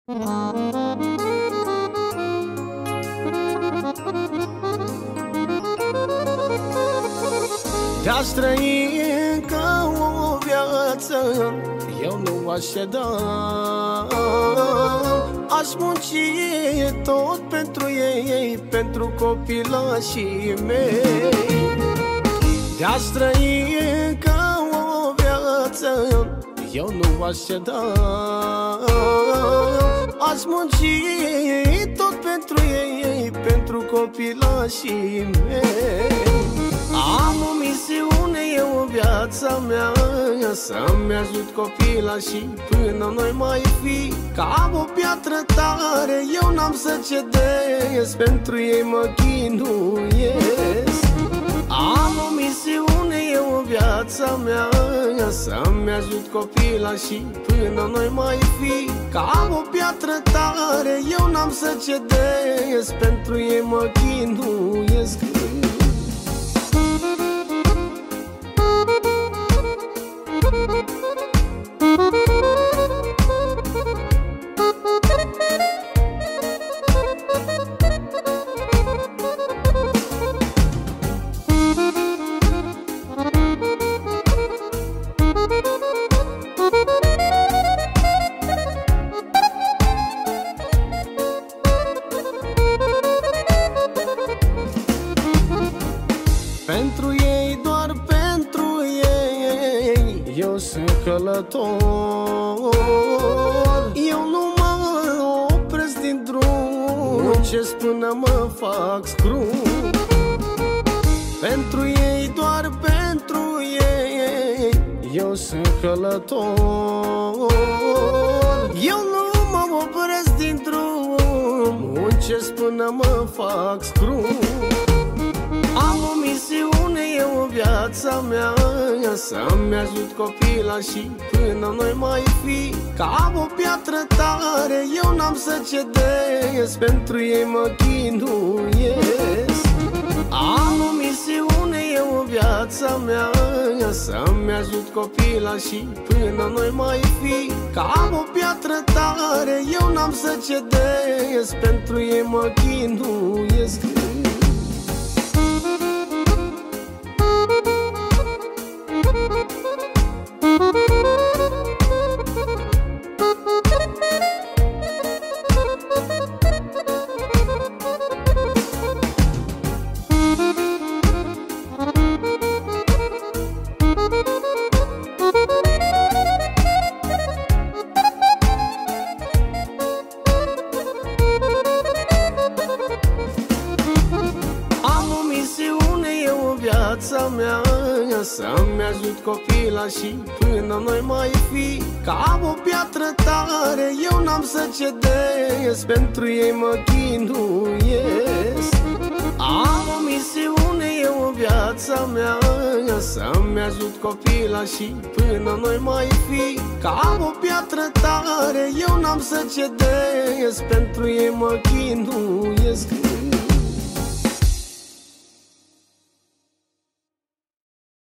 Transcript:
Te-aș trăi încă o viață, eu nu aș ceda. Aș munci tot pentru ei, pentru copilașii mei. Te-aș trăi încă o viață, eu nu aș ceda. Aș munci tot pentru ei, pentru copilașii mei. Am o misiune, e o viața mea, să-mi ajut copilașii până noi mai fi. Ca am o piatră tare, eu n-am să cedez, pentru ei mă chinuiesc. Am o misiune, e o viața mea, să-mi ajut copilașii până noi mai fi. Ca am o piatră tare, eu n-am să cedez, pentru ei mă chinuiesc. Pentru ei, doar pentru ei, eu sunt călător. Eu nu mă opresc din drum, muncesc până mă fac scrum. Pentru ei, doar pentru ei, eu sunt călător. Eu nu mă opresc din drum, muncesc până mă fac scrum. Am o misiune, e o viața mea, să-mi ajut copilașii până noi mai fi. Ca am o piatră tare, eu n-am să cedez, pentru ei mă chinuiesc. Am o misiune, e o viața mea, să-mi ajut copilașii până noi mai fi. Ca am o piatră tare, eu n-am să cedez, pentru ei mă chinuiesc. Viața mea, să-mi ajut copilașii până noi mai fi. Ca am o piatră tare, eu n-am să cedez, pentru ei mă chinuiesc. Am o misiune, e o viața mea, să-mi ajut copilașii până noi mai fi. Ca am o piatră tare, eu n-am să cedez, pentru ei mă chinuiesc.